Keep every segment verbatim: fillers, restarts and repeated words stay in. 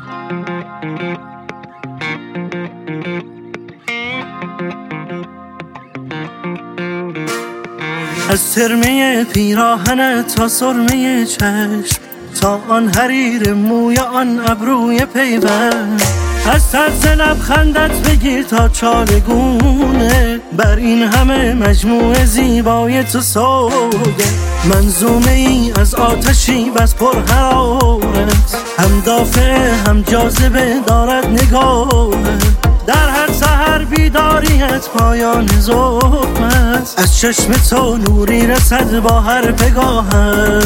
از ترمه پیراهن تا سرمه چشم، تا آن حریر موی آن ابروی پیوند، از طرز لبخندت بگیر تا چالگونه، بر این همه مجموعه زیبای تو سوگه. منظومه ای از آتشی بس پر حرارت، هم دافع هم جاذبه دارد نگاهت. در هر سحر بیداریت پایان ظلم است، از چشم تو نوری رسد با هر پگاهت.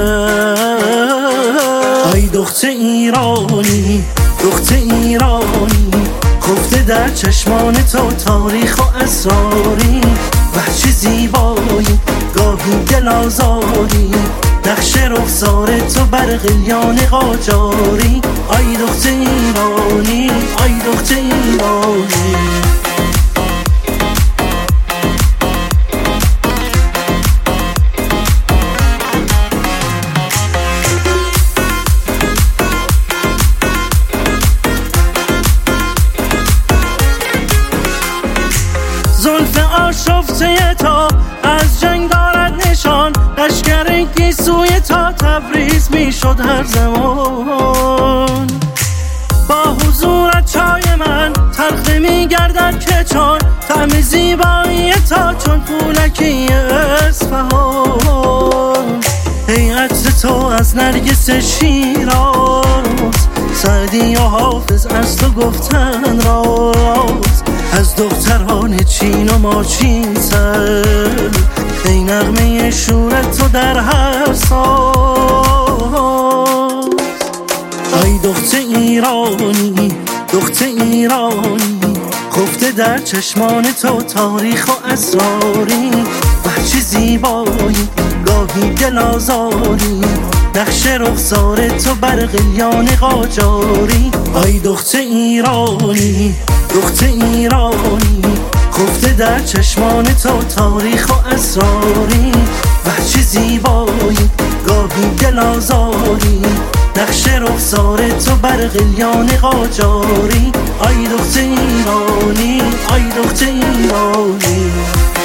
ای دختر ایرانی، دختر ایرانی، خفته در چشمان تو تاریخ و اسراری. وحشی زیبایی، گاهی دل آزاری، نقش رخسار تو بر قلیان قاجاری. ای دختر ایرانی، ای دختر ایرانی. زلف آشفته تا از جنگ دارد نشان، لشکر گیسوی تا تبریز می شد هر زمان. با حضورت چای من تلخ نمی گردد که چون، طعم زیبایی تا چون پولکی اصفهان. هیئت تو از نرگس شیراز، سعدی و حافظ از تو گفتن راز. از دختران چین و ماچین سر، ای نغمه شورت تو در هر ساز. ای دختر ایرانی، دختر ایرانی، خفته در چشمان تو تاریخ و اسراری. وحشی زیبایی، گاهی دل آزاری، نقش رخسار تو بر قلیان قاجاری. ای دختر ایرانی، دختر ایرانی، خفته در چشمان تو تاریخ و اسراری. وحشی زیبایی، گاهی دل آزاری، نقش رخسار تو بر قلیان قاجاری. ای دختر ایرانی، ای دختر ایرانی.